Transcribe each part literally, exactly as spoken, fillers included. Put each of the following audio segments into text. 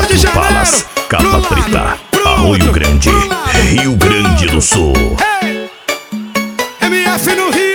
Quatro Palas, Capa Preta, Arroio Grande, Rio Grande do Sul. Hey, M F no Rio.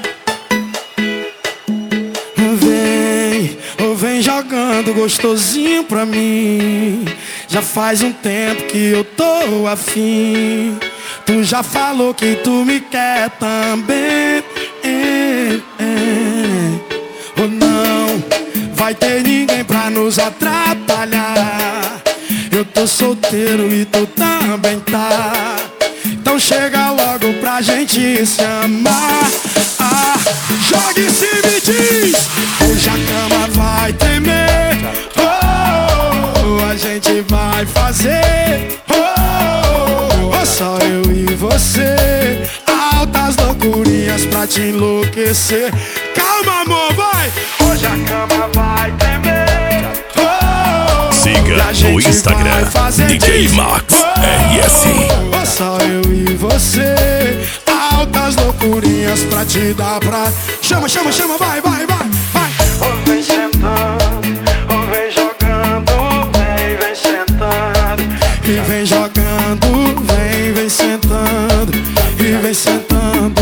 Vem, ou vem jogando gostosinho pra mim. Já faz um tempo que eu tô afim. Tu já falou que tu me quer também. É, é. Ou não vai ter ninguém pra nos atrapalhar. Eu tô solteiro e tu também tá. Então chega logo pra gente se amar. Ah, joga em cima e diz: hoje a cama vai tremer. Oh, a gente vai fazer. Oh, oh, só eu e você. Altas loucurinhas pra te enlouquecer. Calma, amor, vai. Hoje a cama vai tremer. Oh, siga no Instagram D J Max R S. Oh, só eu e você. Altas loucurinhas pra te dar pra... Chama, chama, chama, vai, vai, vai, vai. Oh, vem sentando, oh, vem jogando, vem, vem sentando. E vem jogando, vem, vem sentando. E vem sentando.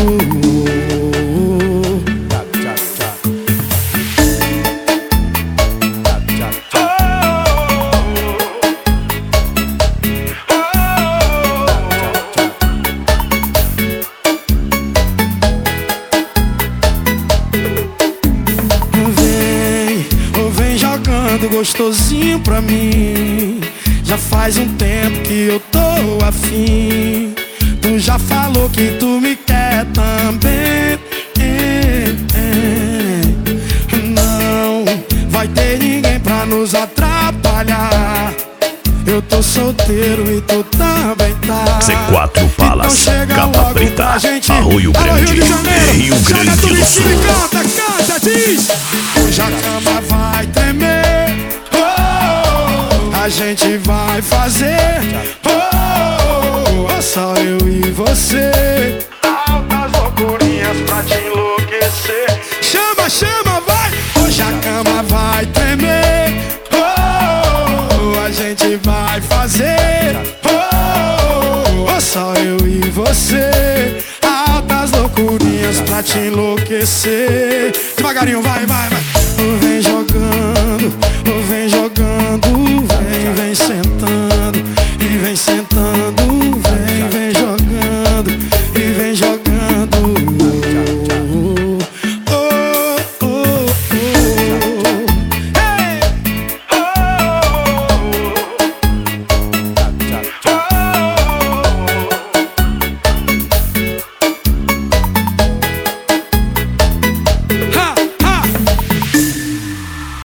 Gostosinho pra mim. Já faz um tempo que eu tô afim. Tu já falou que tu me quer também. É, é. Não vai ter ninguém pra nos atrapalhar. Eu tô solteiro e tu também tá. C quatro Palas, então Capa Preta, gente... Arroio Grande, Rio, Rio Grande do Sul. Canta, canta, diz: hoje a cama vai tremer. Oh, a gente vai fazer. Oh, oh, só eu e você. Altas loucurinhas pra te enlouquecer. Chama, chama, vai. Hoje a cama vai tremer. Oh, a gente vai fazer. Oh, oh, só eu e você. Altas loucurinhas pra te enlouquecer. Devagarinho, vai, vai, vai.